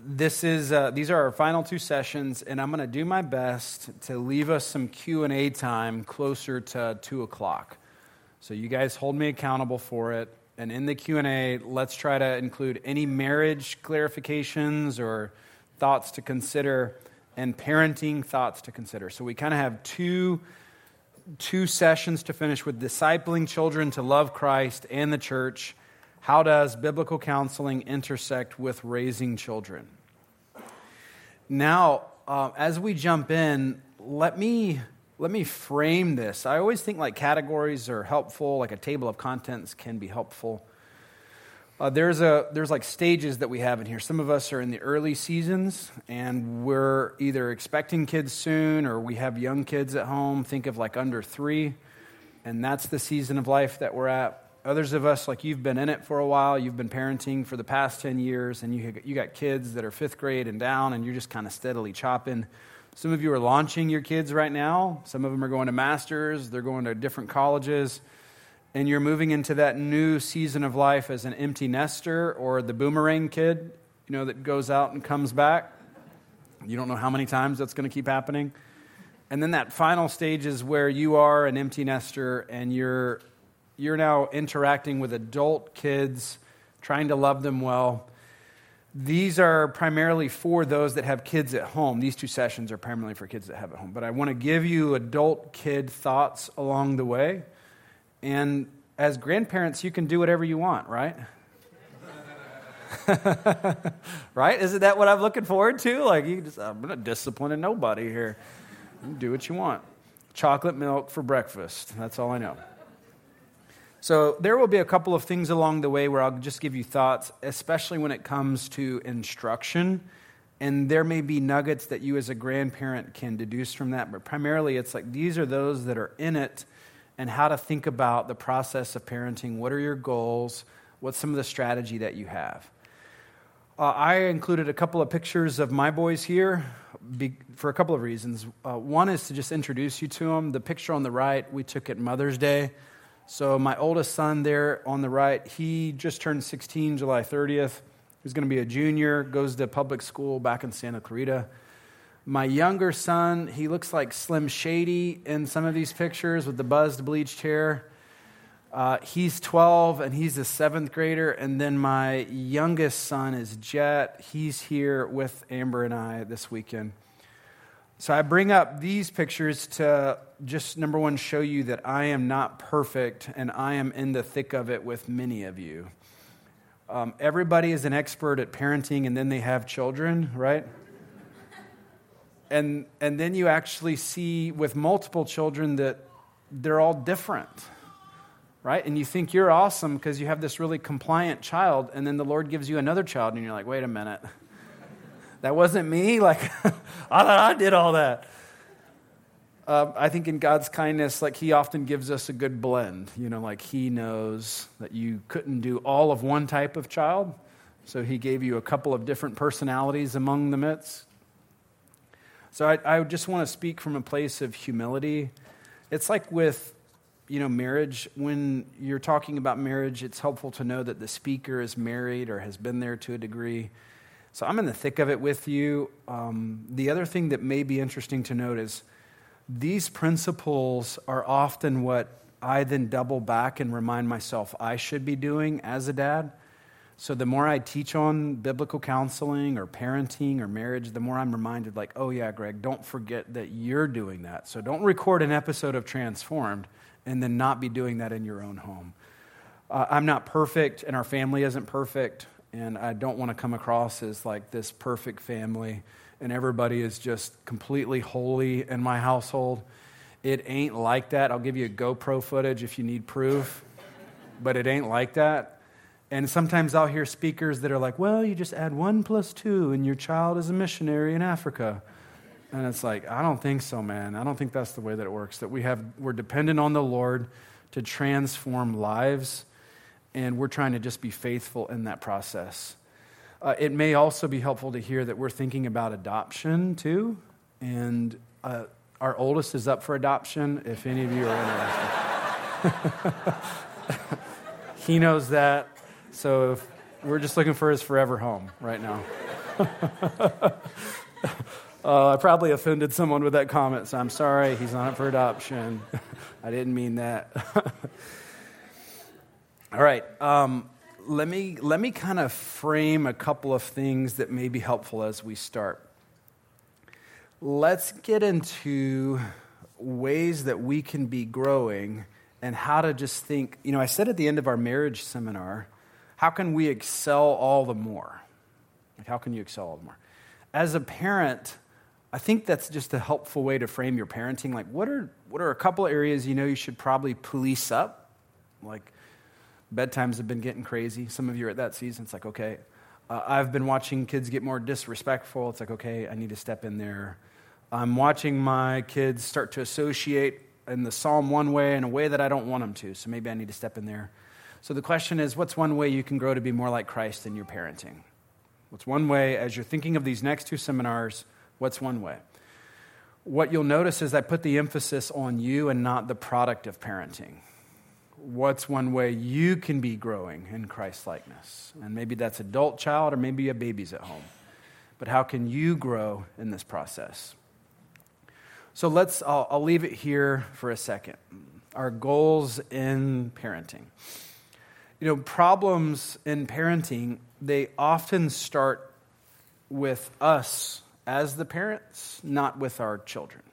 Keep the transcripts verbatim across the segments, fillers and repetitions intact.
this is uh, these are our final two sessions, and I'm going to do my best to leave us some Q and A time closer to two o'clock. So you guys hold me accountable for it. And in the Q and A, let's try to include any marriage clarifications or thoughts to consider and parenting thoughts to consider. So we kind of have two, two sessions to finish with discipling children to love Christ and the church. How does biblical counseling intersect with raising children? Now, uh, as we jump in, let me let me frame this. I always think like categories are helpful, like a table of contents can be helpful. Uh, there's a there's like stages that we have in here. Some of us are in the early seasons, and we're either expecting kids soon, or we have young kids at home. Think of like under three, and that's the season of life that we're at. Others of us, like you've been in it for a while, you've been parenting for the past ten years, and you you got kids that are fifth grade and down, and you're just kind of steadily chopping. Some of you are launching your kids right now. Some of them are going to masters. They're going to different colleges. And you're moving into that new season of life as an empty nester or the boomerang kid, you know, that goes out and comes back. You don't know how many times that's going to keep happening. And then that final stage is where you are an empty nester and you're you're now interacting with adult kids, trying to love them well. These are primarily for those that have kids at home. These two sessions are primarily for kids that have at home. But I want to give you adult-kid thoughts along the way. And as grandparents, you can do whatever you want, right? Right? Isn't that what I'm looking forward to? Like, you just, I'm not disciplining nobody here. You can do what you want. Chocolate milk for breakfast. That's all I know. So there will be a couple of things along the way where I'll just give you thoughts, especially when it comes to instruction. And there may be nuggets that you as a grandparent can deduce from that. But primarily, it's like these are those that are in it and how to think about the process of parenting. What are your goals? What's some of the strategy that you have? Uh, I included a couple of pictures of my boys here be, for a couple of reasons. Uh, one is to just introduce you to them. The picture on the right, we took at Mother's Day. So my oldest son there on the right, he just turned sixteen, July thirtieth. He's going to be a junior, goes to public school back in Santa Clarita. My younger son, he looks like Slim Shady in some of these pictures with the buzzed bleached hair. Uh, he's twelve, and he's a seventh grader. And then my youngest son is Jet. He's here with Amber and I this weekend. So I bring up these pictures to just, number one, show you that I am not perfect, and I am in the thick of it with many of you. Um, everybody is an expert at parenting, and then they have children, right? And and then you actually see with multiple children that they're all different, right? And you think you're awesome because you have this really compliant child, and then the Lord gives you another child, and you're like, wait a minute. That wasn't me? Like, I thought I did all that. Uh, I think in God's kindness, like He often gives us a good blend. You know, like He knows that you couldn't do all of one type of child, so He gave you a couple of different personalities among the midst. So I, I just want to speak from a place of humility. It's like with, you know, marriage. When you're talking about marriage, it's helpful to know that the speaker is married or has been there to a degree. So I'm in the thick of it with you. Um, the other thing that may be interesting to note is these principles are often what I then double back and remind myself I should be doing as a dad. So the more I teach on biblical counseling or parenting or marriage, the more I'm reminded like, oh yeah, Greg, don't forget that you're doing that. So don't record an episode of Transformed and then not be doing that in your own home. Uh, I'm not perfect, and our family isn't perfect. And I don't want to come across as like this perfect family and everybody is just completely holy in my household. It ain't like that. I'll give you a GoPro footage if you need proof, but it ain't like that. And sometimes I'll hear speakers that are like, well, you just add one plus two and your child is a missionary in Africa. And it's like, I don't think so, man. I don't think that's the way that it works, that we have, we're dependent on the Lord to transform lives. And we're trying to just be faithful in that process. Uh, it may also be helpful to hear that we're thinking about adoption too. And uh, our oldest is up for adoption, if any of you are interested. He knows that. So if we're just looking for his forever home right now. uh, I probably offended someone with that comment, so I'm sorry. He's not up for adoption. I didn't mean that. All right. Um, let me let me kind of frame a couple of things that may be helpful as we start. Let's get into ways that we can be growing and how to just think. You know, I said at the end of our marriage seminar, how can we excel all the more? Like, how can you excel all the more? As a parent, I think that's just a helpful way to frame your parenting. Like, what are what are a couple of areas you know you should probably police up? Like, bedtimes have been getting crazy. Some of you are at that season. It's like, okay, uh, I've been watching kids get more disrespectful. It's like, okay, I need to step in there. I'm watching my kids start to associate in the Psalm one way in a way that I don't want them to, so maybe I need to step in there. So the question is, what's one way you can grow to be more like Christ in your parenting? What's one way, as you're thinking of these next two seminars, what's one way? What you'll notice is I put the emphasis on you and not the product of parenting. What's one way you can be growing in Christ-likeness? And maybe that's adult child or maybe a baby's at home. But how can you grow in this process? So let's, I'll, I'll leave it here for a second. Our goals in parenting. You know, problems in parenting, they often start with us as the parents, not with our children.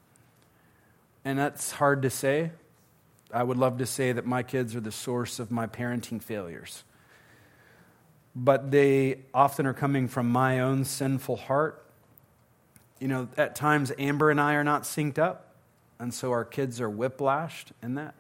And that's hard to say. I would love to say that my kids are the source of my parenting failures. But they often are coming from my own sinful heart. You know, at times Amber and I are not synced up, and so our kids are whiplashed in that.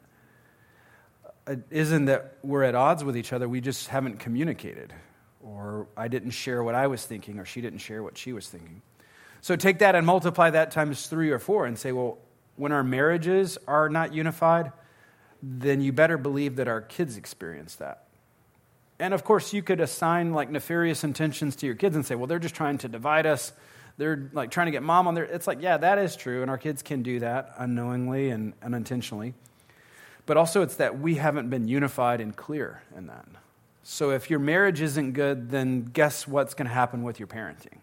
It isn't that we're at odds with each other, we just haven't communicated. Or I didn't share what I was thinking, or she didn't share what she was thinking. So take that and multiply that times three or four and say, well, when our marriages are not unified, then you better believe that our kids experience that. And of course, you could assign like nefarious intentions to your kids and say, well, they're just trying to divide us. They're like trying to get mom on there. It's like, yeah, that is true. And our kids can do that unknowingly and unintentionally. But also it's that we haven't been unified and clear in that. So if your marriage isn't good, then guess what's going to happen with your parenting?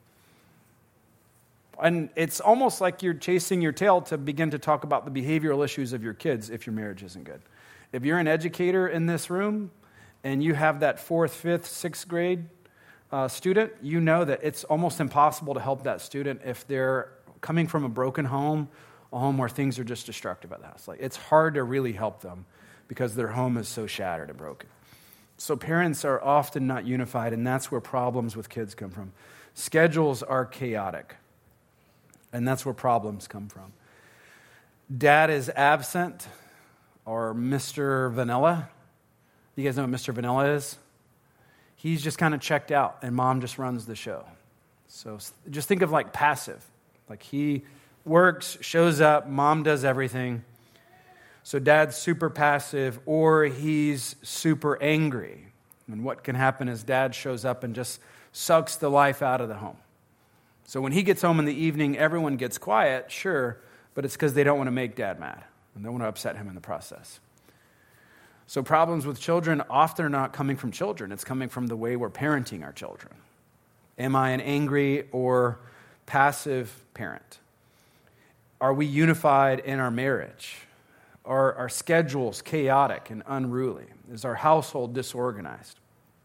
And it's almost like you're chasing your tail to begin to talk about the behavioral issues of your kids if your marriage isn't good. If you're an educator in this room and you have that fourth, fifth, sixth grade uh, student, you know that it's almost impossible to help that student if they're coming from a broken home, a home where things are just destructive at the house. Like, it's hard to really help them because their home is so shattered and broken. So parents are often not unified, and that's where problems with kids come from. Schedules are chaotic. And that's where problems come from. Dad is absent, or Mister Vanilla. You guys know what Mister Vanilla is? He's just kind of checked out, and mom just runs the show. So just think of like passive. Like he works, shows up, mom does everything. So dad's super passive, or he's super angry. And what can happen is dad shows up and just sucks the life out of the home. So when he gets home in the evening, everyone gets quiet, sure, but it's because they don't want to make dad mad, and they want to upset him in the process. So problems with children often are not coming from children. It's coming from the way we're parenting our children. Am I an angry or passive parent? Are we unified in our marriage? Are our schedules chaotic and unruly? Is our household disorganized?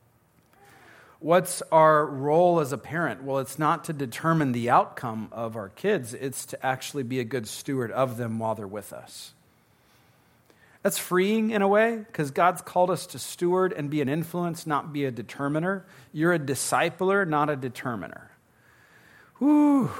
What's our role as a parent? Well, it's not to determine the outcome of our kids. It's to actually be a good steward of them while they're with us. That's freeing in a way, because God's called us to steward and be an influence, not be a determiner. You're a discipler, not a determiner. Whew.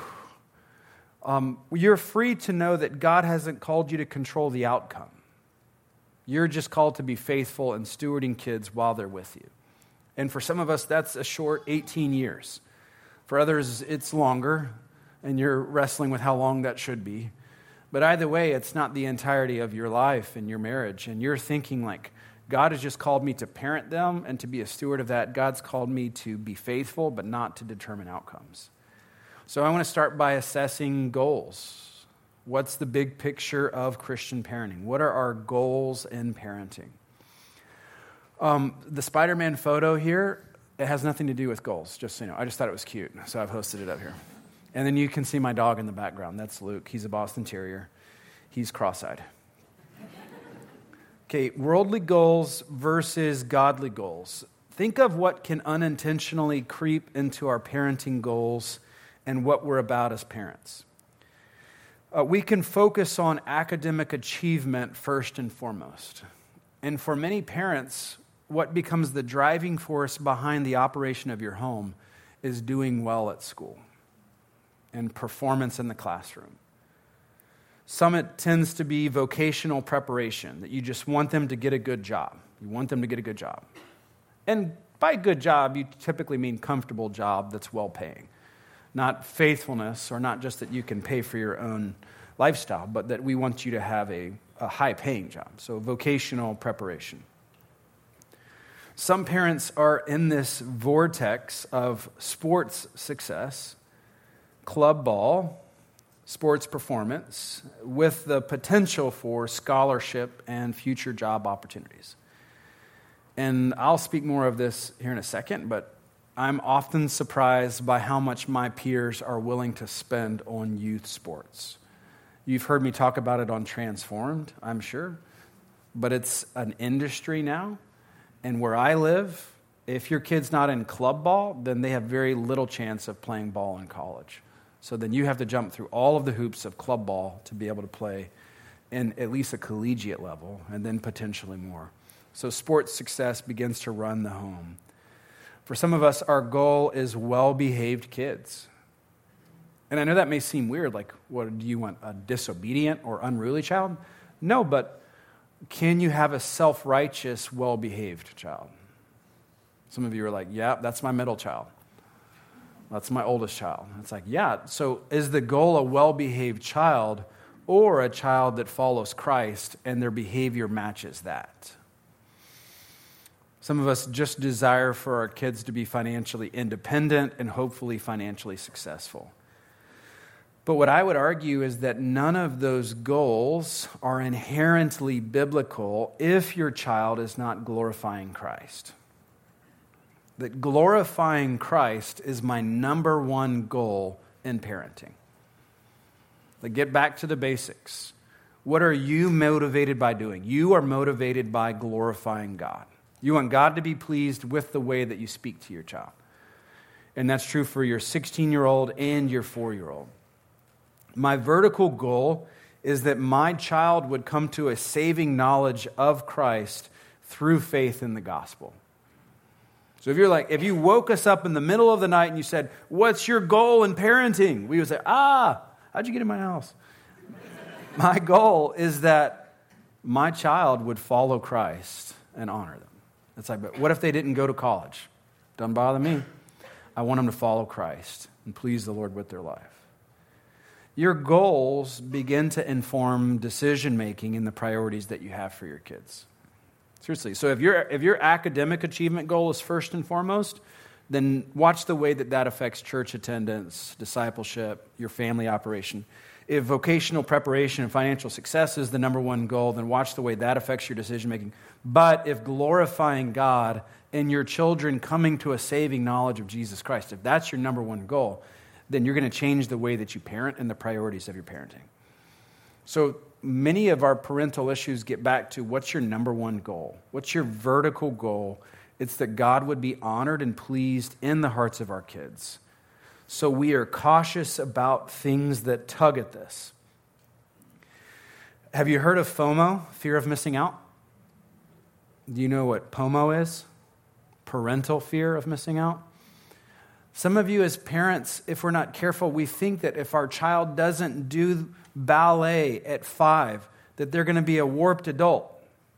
Um, you're free to know that God hasn't called you to control the outcome. You're just called to be faithful in stewarding kids while they're with you. And for some of us, that's a short eighteen years. For others, it's longer, and you're wrestling with how long that should be. But either way, it's not the entirety of your life and your marriage. And you're thinking like, God has just called me to parent them and to be a steward of that. God's called me to be faithful, but not to determine outcomes. So I want to start by assessing goals. What's the big picture of Christian parenting? What are our goals in parenting? Um, the Spider-Man photo here, It has nothing to do with goals, just so you know. I just thought it was cute, so I've hosted it up here. And then you can see my dog in the background. That's Luke. He's a Boston Terrier. He's cross-eyed. Okay, worldly goals versus godly goals. Think of what can unintentionally creep into our parenting goals and what we're about as parents. Uh, we can focus on academic achievement first and foremost. And for many parents, what becomes the driving force behind the operation of your home is doing well at school and performance in the classroom. Some it tends to be vocational preparation, that you just want them to get a good job. You want them to get a good job. And by good job, you typically mean comfortable job that's well-paying. Not faithfulness, or not just that you can pay for your own lifestyle, but that we want you to have a, a high-paying job. So vocational preparation. Some parents are in this vortex of sports success, club ball, sports performance, with the potential for scholarship and future job opportunities. And I'll speak more of this here in a second, but I'm often surprised by how much my peers are willing to spend on youth sports. You've heard me talk about it on Transformed, I'm sure, but it's an industry now. And where I live, if your kid's not in club ball, then they have very little chance of playing ball in college. So then you have to jump through all of the hoops of club ball to be able to play in at least a collegiate level, and then potentially more. So sports success begins to run the home. For some of us, our goal is well-behaved kids. And I know that may seem weird, like, what do you want, a disobedient or unruly child? No, but can you have a self-righteous, well-behaved child? Some of you are like, yeah, that's my middle child. That's my oldest child. It's like, yeah, so is the goal a well-behaved child or a child that follows Christ and their behavior matches that? Some of us just desire for our kids to be financially independent and hopefully financially successful. But what I would argue is that none of those goals are inherently biblical if your child is not glorifying Christ. That glorifying Christ is my number one goal in parenting. Like, get back to the basics. What are you motivated by doing? You are motivated by glorifying God. You want God to be pleased with the way that you speak to your child. And that's true for your sixteen-year-old and your four-year-old. My vertical goal is that my child would come to a saving knowledge of Christ through faith in the gospel. So if you're like, if you woke us up in the middle of the night and you said, what's your goal in parenting? We would say, ah, how'd you get in my house? My goal is that my child would follow Christ and honor them. It's like, but what if they didn't go to college? Doesn't bother me. I want them to follow Christ and please the Lord with their life. Your goals begin to inform decision-making and the priorities that you have for your kids. Seriously. So if your if your academic achievement goal is first and foremost, then watch the way that that affects church attendance, discipleship, your family operation. If vocational preparation and financial success is the number one goal, then watch the way that affects your decision-making. But if glorifying God and your children coming to a saving knowledge of Jesus Christ, if that's your number one goal, then you're going to change the way that you parent and the priorities of your parenting. So many of our parental issues get back to what's your number one goal? What's your vertical goal? It's that God would be honored and pleased in the hearts of our kids. So we are cautious about things that tug at this. Have you heard of FOMO, fear of missing out? Do you know what POMO is? Parental fear of missing out. Some of you as parents, if we're not careful, we think that if our child doesn't do ballet at five, that they're going to be a warped adult.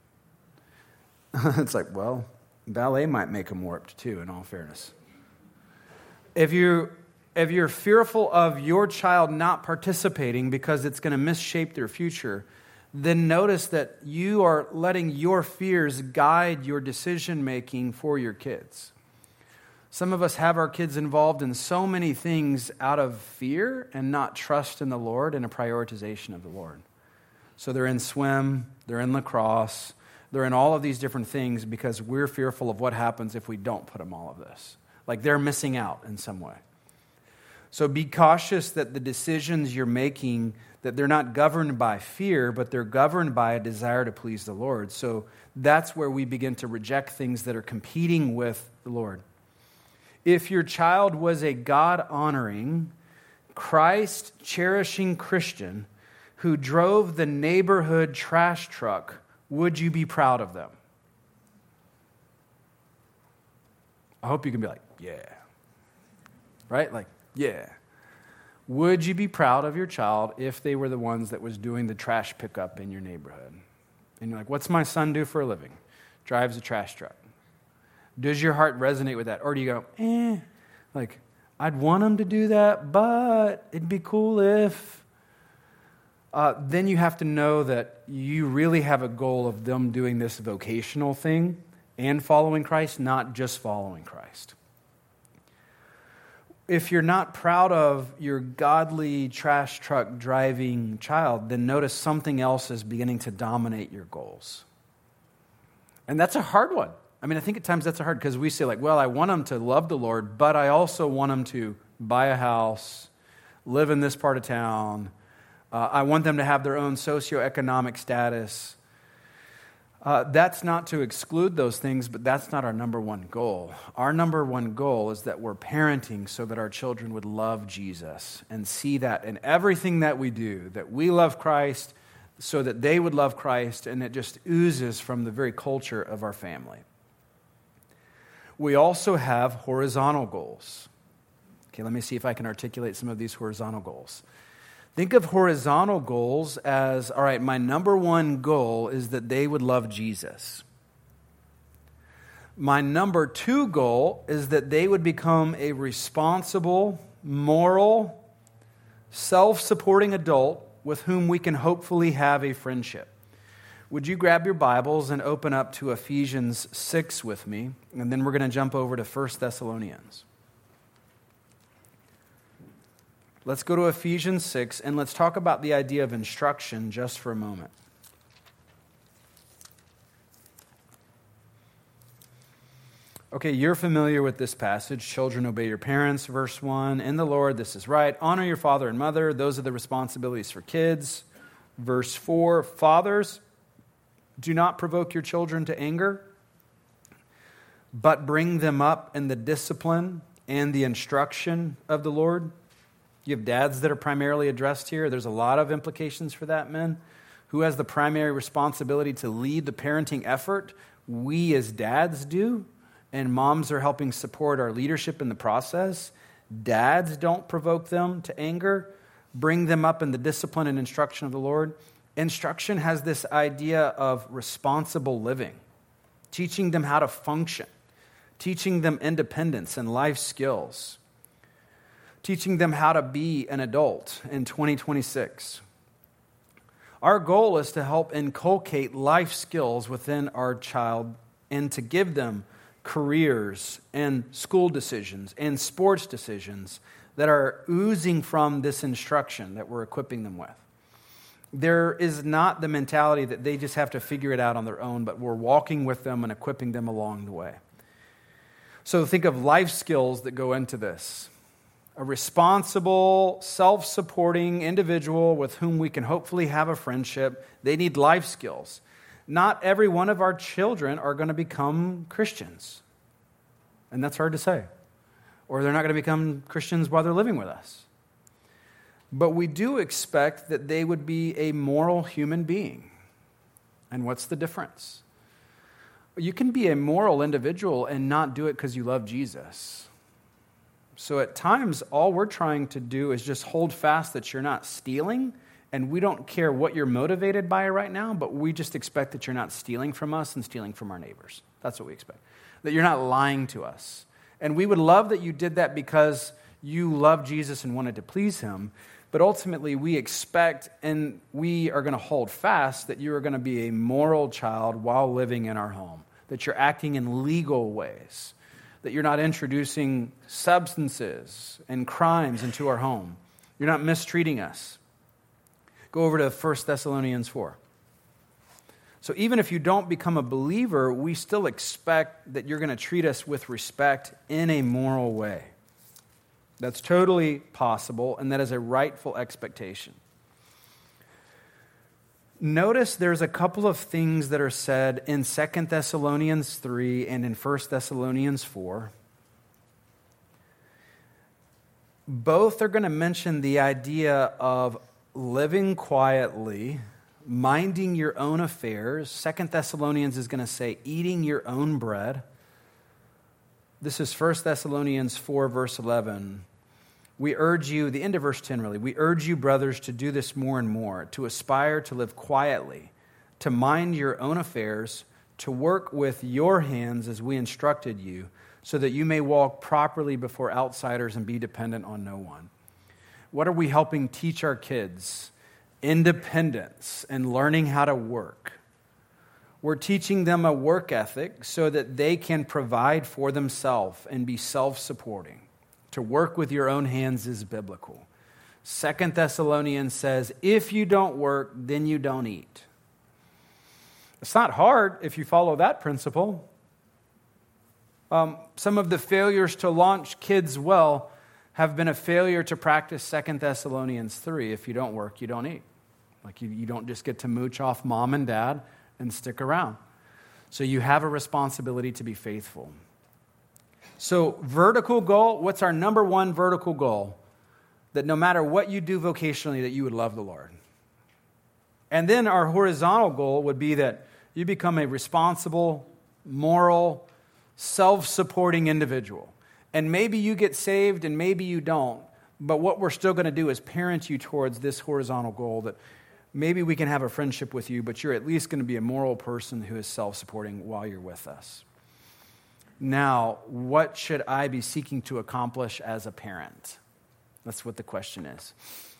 It's like, well, ballet might make them warped too, in all fairness. If you if you're fearful of your child not participating because it's going to misshape their future, then notice that you are letting your fears guide your decision-making for your kids. Some of us have our kids involved in so many things out of fear and not trust in the Lord and a prioritization of the Lord. So they're in swim, they're in lacrosse, They're in all of these different things because we're fearful of what happens if we don't put them all of this. Like they're missing out in some way. So be cautious that the decisions you're making, that they're not governed by fear, but they're governed by a desire to please the Lord. So that's where we begin to reject things that are competing with the Lord. If your child was a God-honoring, Christ-cherishing Christian who drove the neighborhood trash truck, would you be proud of them? I hope you can be like, yeah. Right? Like, yeah. Would you be proud of your child if they were the ones that was doing the trash pickup in your neighborhood? And you're like, what's my son do for a living? Drives a trash truck. Does your heart resonate with that? Or do you go, eh, like, I'd want him to do that, but it'd be cool if... Uh, then you have to know that you really have a goal of them doing this vocational thing and following Christ, not just following Christ. If you're not proud of your godly trash truck driving child, then notice something else is beginning to dominate your goals. And that's a hard one. I mean, I think at times that's hard because we say like, well, I want them to love the Lord, but I also want them to buy a house, live in this part of town. Uh, I want them to have their own socioeconomic status. Uh, that's not to exclude those things, but that's not our number one goal. Our number one goal is that we're parenting so that our children would love Jesus and see that in everything that we do, that we love Christ so that they would love Christ, and it just oozes from the very culture of our family. We also have horizontal goals. Okay, let me see if I can articulate some of these horizontal goals. Think of horizontal goals as, all right, my number one goal is that they would love Jesus. My number two goal is that they would become a responsible, moral, self-supporting adult with whom we can hopefully have a friendship. Would you grab your Bibles and open up to Ephesians six with me, and then we're going to jump over to First Thessalonians. Let's go to Ephesians six, and let's talk about the idea of instruction just for a moment. Okay, you're familiar with this passage. Children, obey your parents, verse one. In the Lord, this is right. Honor your father and mother. Those are the responsibilities for kids. Verse four, fathers, do not provoke your children to anger, but bring them up in the discipline and the instruction of the Lord. You have dads that are primarily addressed here. There's a lot of implications for that, men. Who has the primary responsibility to lead the parenting effort? We as dads do, and moms are helping support our leadership in the process. Dads don't provoke them to anger. Bring them up in the discipline and instruction of the Lord. Instruction has this idea of responsible living, teaching them how to function, teaching them independence and life skills, teaching them how to be an adult in twenty twenty-six. Our goal is to help inculcate life skills within our child and to give them careers and school decisions and sports decisions that are oozing from this instruction that we're equipping them with. There is not the mentality that they just have to figure it out on their own, but we're walking with them and equipping them along the way. So think of life skills that go into this. A responsible, self-supporting individual with whom we can hopefully have a friendship. They need life skills. Not every one of our children are going to become Christians. And that's hard to say. Or they're not going to become Christians while they're living with us. But we do expect that they would be a moral human being. And what's the difference? You can be a moral individual and not do it because you love Jesus. So at times, all we're trying to do is just hold fast that you're not stealing, and we don't care what you're motivated by right now, but we just expect that you're not stealing from us and stealing from our neighbors. That's what we expect. That you're not lying to us. And we would love that you did that because you love Jesus and wanted to please him, but ultimately we expect and we are going to hold fast that you are going to be a moral child while living in our home, that you're acting in legal ways, that you're not introducing substances and crimes into our home. You're not mistreating us. Go over to First Thessalonians four. So even if you don't become a believer, we still expect that you're going to treat us with respect in a moral way. That's totally possible, and that is a rightful expectation. Notice there's a couple of things that are said in Second Thessalonians three and in First Thessalonians four. Both are going to mention the idea of living quietly, minding your own affairs. Second Thessalonians is going to say eating your own bread. This is First Thessalonians four, verse eleven. We urge you, the end of verse ten really, we urge you, brothers, to do this more and more, to aspire to live quietly, to mind your own affairs, to work with your hands as we instructed you, so that you may walk properly before outsiders and be dependent on no one. What are we helping teach our kids? Independence and learning how to work. We're teaching them a work ethic so that they can provide for themselves and be self-supporting. To work with your own hands is biblical. Second Thessalonians says, if you don't work, then you don't eat. It's not hard if you follow that principle. Um, some of the failures to launch kids well have been a failure to practice Second Thessalonians three. If you don't work, you don't eat. Like you, you don't just get to mooch off mom and dad and stick around. So you have a responsibility to be faithful. So vertical goal, what's our number one vertical goal? That no matter what you do vocationally, that you would love the Lord. And then our horizontal goal would be that you become a responsible, moral, self-supporting individual. And maybe you get saved and maybe you don't. But what we're still going to do is parent you towards this horizontal goal that maybe we can have a friendship with you, but you're at least going to be a moral person who is self-supporting while you're with us. Now, what should I be seeking to accomplish as a parent? That's what the question is.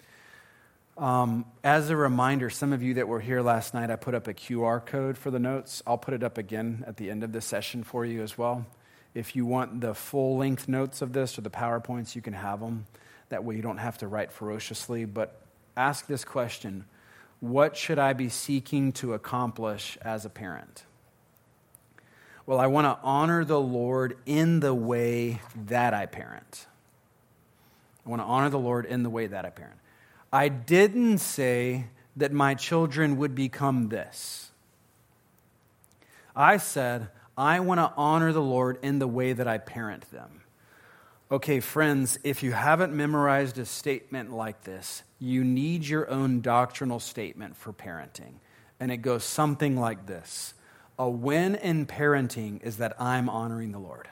Um, as a reminder, some of you that were here last night, I put up a Q R code for the notes. I'll put it up again at the end of the session for you as well. If you want the full-length notes of this or the PowerPoints, you can have them. That way you don't have to write ferociously. But ask this question: what should I be seeking to accomplish as a parent? Well, I want to honor the Lord in the way that I parent. I want to honor the Lord in the way that I parent. I didn't say that my children would become this. I said, I want to honor the Lord in the way that I parent them. Okay, friends, if you haven't memorized a statement like this, you need your own doctrinal statement for parenting. And it goes something like this. A win in parenting is that I'm honoring the Lord.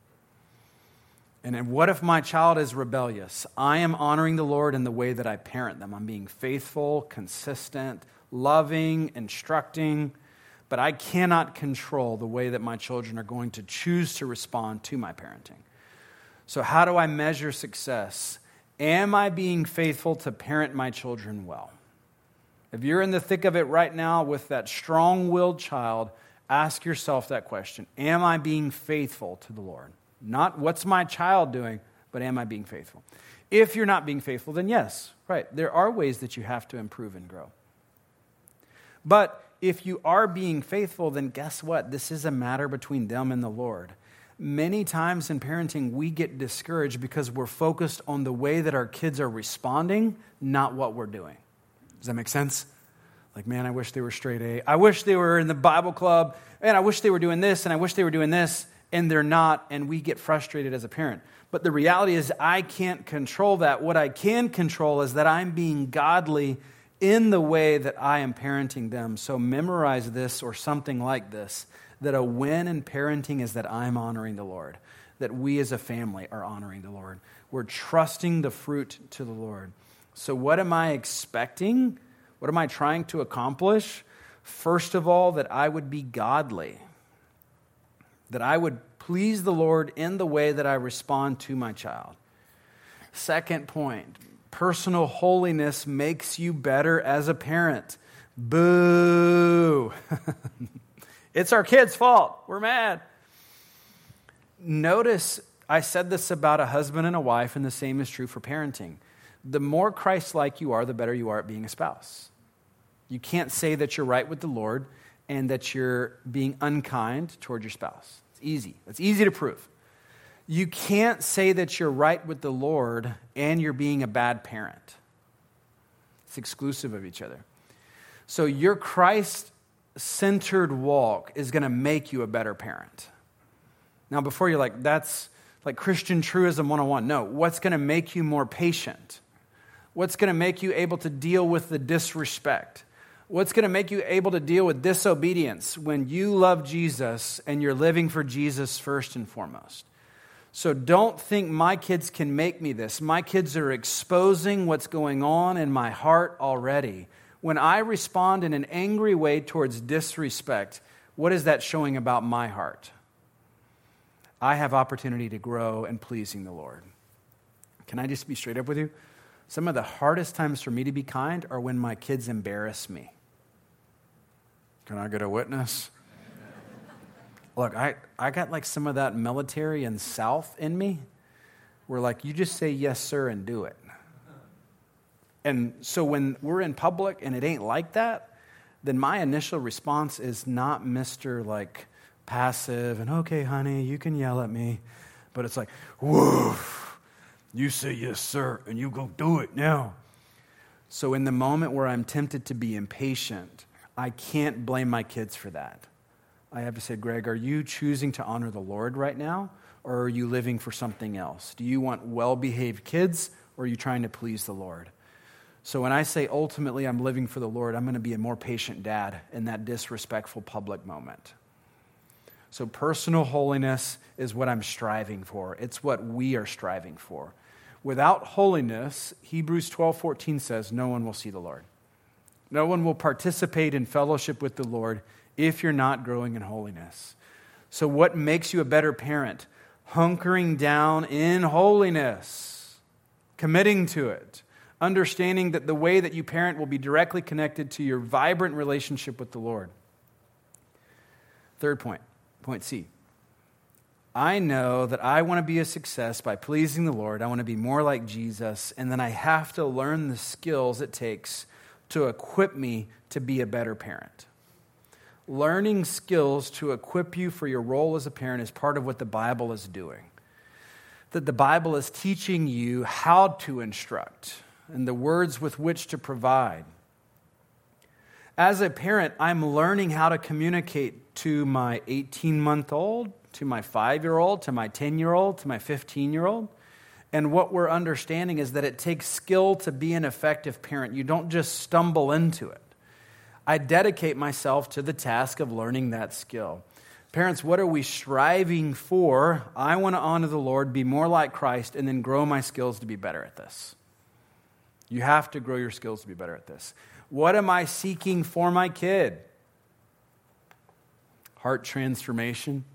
And what if my child is rebellious? I am honoring the Lord in the way that I parent them. I'm being faithful, consistent, loving, instructing, but I cannot control the way that my children are going to choose to respond to my parenting. So how do I measure success? Am I being faithful to parent my children well? If you're in the thick of it right now with that strong-willed child, ask yourself that question. Am I being faithful to the Lord? Not what's my child doing, but am I being faithful? If you're not being faithful, then yes, right, there are ways that you have to improve and grow. But if you are being faithful, then guess what? This is a matter between them and the Lord. Many times in parenting, we get discouraged because we're focused on the way that our kids are responding, not what we're doing. Does that make sense? Like, man, I wish they were straight A. I wish they were in the Bible club. Man, I wish they were doing this, and I wish they were doing this, and they're not, and we get frustrated as a parent. But the reality is I can't control that. What I can control is that I'm being godly in the way that I am parenting them. So memorize this or something like this, that a win in parenting is that I'm honoring the Lord, that we as a family are honoring the Lord. We're trusting the fruit to the Lord. So what am I expecting? What am I trying to accomplish? First of all, that I would be godly, that I would please the Lord in the way that I respond to my child. Second point, personal holiness makes you better as a parent. Boo! It's our kids' fault. We're mad. Notice I said this about a husband and a wife, and the same is true for parenting. The more Christ-like you are, the better you are at being a spouse. You can't say that you're right with the Lord and that you're being unkind toward your spouse. It's easy. It's easy to prove. You can't say that you're right with the Lord and you're being a bad parent. It's exclusive of each other. So your Christ-centered walk is going to make you a better parent. Now, before you're like, that's like Christian truism one oh one. No, what's going to make you more patient? What's going to make you able to deal with the disrespect? What's going to make you able to deal with disobedience when you love Jesus and you're living for Jesus first and foremost? So don't think my kids can make me this. My kids are exposing what's going on in my heart already. When I respond in an angry way towards disrespect, what is that showing about my heart? I have opportunity to grow in pleasing the Lord. Can I just be straight up with you? Some of the hardest times for me to be kind are when my kids embarrass me. Can I get a witness? Look, I, I got like some of that military and South in me where like you just say yes, sir, and do it. And so when we're in public and it ain't like that, then my initial response is not Mister like passive and okay, honey, you can yell at me. But it's like, whoa, you say yes, sir, and you go do it now. So in the moment where I'm tempted to be impatient, I can't blame my kids for that. I have to say, Greg, are you choosing to honor the Lord right now, or are you living for something else? Do you want well-behaved kids, or are you trying to please the Lord? So when I say ultimately I'm living for the Lord, I'm going to be a more patient dad in that disrespectful public moment. So personal holiness is what I'm striving for. It's what we are striving for. Without holiness, Hebrews twelve fourteen says, no one will see the Lord. No one will participate in fellowship with the Lord if you're not growing in holiness. So what makes you a better parent? Hunkering down in holiness, committing to it, understanding that the way that you parent will be directly connected to your vibrant relationship with the Lord. Third point, point C. I know that I want to be a success by pleasing the Lord. I want to be more like Jesus, and then I have to learn the skills it takes to equip me to be a better parent. Learning skills to equip you for your role as a parent is part of what the Bible is doing. That the Bible is teaching you how to instruct and the words with which to provide. As a parent, I'm learning how to communicate to my eighteen-month-old, to my five-year-old, to my ten-year-old, to my fifteen-year-old. And what we're understanding is that it takes skill to be an effective parent. You don't just stumble into it. I dedicate myself to the task of learning that skill. Parents, what are we striving for? I want to honor the Lord, be more like Christ, and then grow my skills to be better at this. You have to grow your skills to be better at this. What am I seeking for my kid? Heart transformation.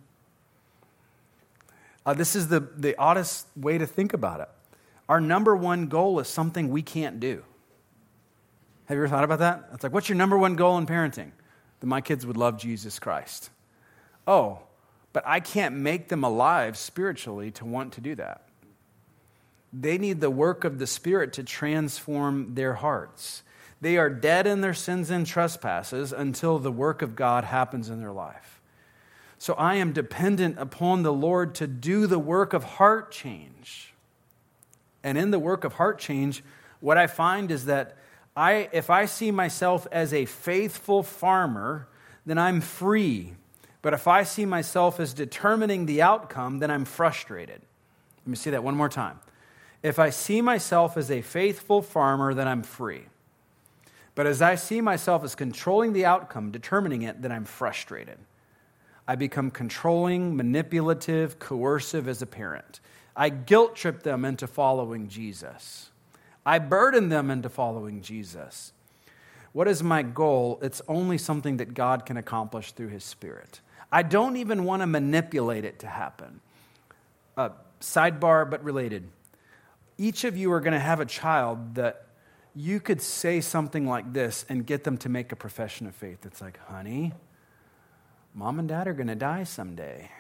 Uh, this is the, the oddest way to think about it. Our number one goal is something we can't do. Have you ever thought about that? It's like, what's your number one goal in parenting? That my kids would love Jesus Christ. Oh, but I can't make them alive spiritually to want to do that. They need the work of the Spirit to transform their hearts. They are dead in their sins and trespasses until the work of God happens in their life. So I am dependent upon the Lord to do the work of heart change. And in the work of heart change, what I find is that I, if I see myself as a faithful farmer, then I'm free. But if I see myself as determining the outcome, then I'm frustrated. Let me say that one more time. If I see myself as a faithful farmer, then I'm free. But as I see myself as controlling the outcome, determining it, then I'm frustrated. I become controlling, manipulative, coercive as a parent. I guilt trip them into following Jesus. I burden them into following Jesus. What is my goal? It's only something that God can accomplish through His Spirit. I don't even want to manipulate it to happen. Uh, sidebar, but related. Each of you are going to have a child that you could say something like this and get them to make a profession of faith. It's like, honey, mom and dad are going to die someday.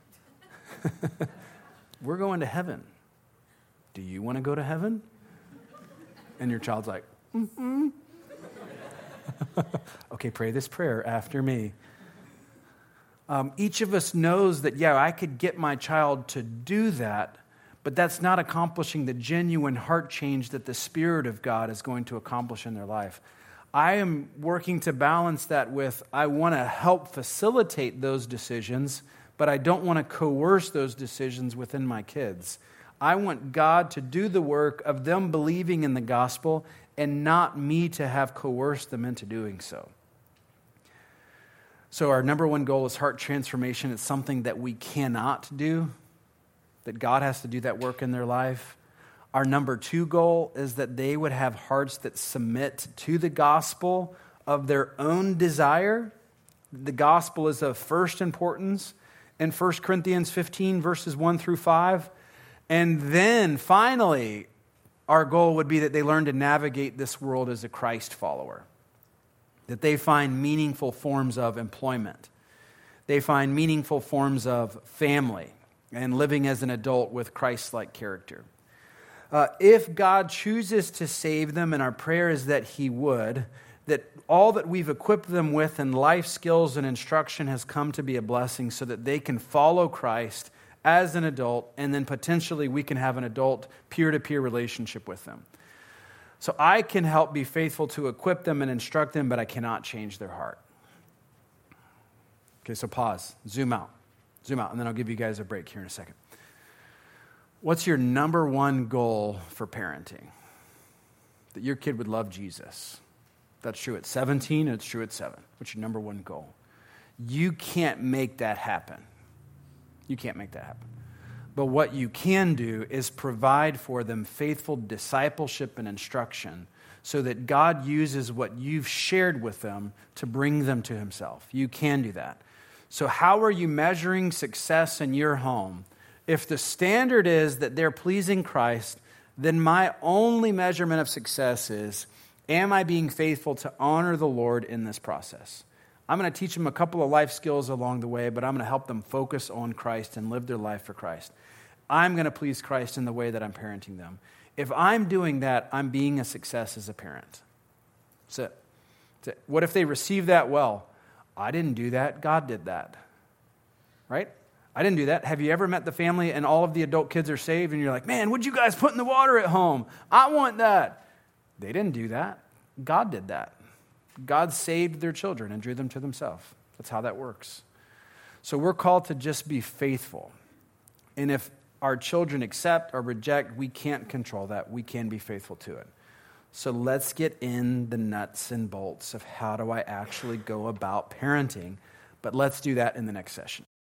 We're going to heaven. Do you want to go to heaven? And your child's like, mm-hmm. Okay, pray this prayer after me. Um, each of us knows that, yeah, I could get my child to do that, but that's not accomplishing the genuine heart change that the Spirit of God is going to accomplish in their life. I am working to balance that with, I want to help facilitate those decisions, but I don't want to coerce those decisions within my kids. I want God to do the work of them believing in the gospel and not me to have coerced them into doing so. So our number one goal is heart transformation. It's something that we cannot do, that God has to do that work in their life. Our number two goal is that they would have hearts that submit to the gospel of their own desire. The gospel is of first importance in First Corinthians fifteen, verses one through five. And then finally, our goal would be that they learn to navigate this world as a Christ follower. That they find meaningful forms of employment. They find meaningful forms of family and living as an adult with Christ-like character. Uh, if God chooses to save them, and our prayer is that He would, that all that we've equipped them with in life skills and instruction has come to be a blessing so that they can follow Christ as an adult, and then potentially we can have an adult peer-to-peer relationship with them. So I can help be faithful to equip them and instruct them, but I cannot change their heart. Okay, so pause, zoom out, zoom out, and then I'll give you guys a break here in a second. What's your number one goal for parenting? That your kid would love Jesus. That's true at seventeen, and it's true at seven. What's your number one goal? You can't make that happen. You can't make that happen. But what you can do is provide for them faithful discipleship and instruction so that God uses what you've shared with them to bring them to Himself. You can do that. So how are you measuring success in your home? If the standard is that they're pleasing Christ, then my only measurement of success is, am I being faithful to honor the Lord in this process? I'm going to teach them a couple of life skills along the way, but I'm going to help them focus on Christ and live their life for Christ. I'm going to please Christ in the way that I'm parenting them. If I'm doing that, I'm being a success as a parent. That's it. That's it. What if they receive that well? I didn't do that. God did that. Right? I didn't do that. Have you ever met the family and all of the adult kids are saved and you're like, man, what'd you guys put in the water at home? I want that. They didn't do that. God did that. God saved their children and drew them to Himself. That's how that works. So we're called to just be faithful. And if our children accept or reject, we can't control that. We can be faithful to it. So let's get in the nuts and bolts of how do I actually go about parenting. But let's do that in the next session.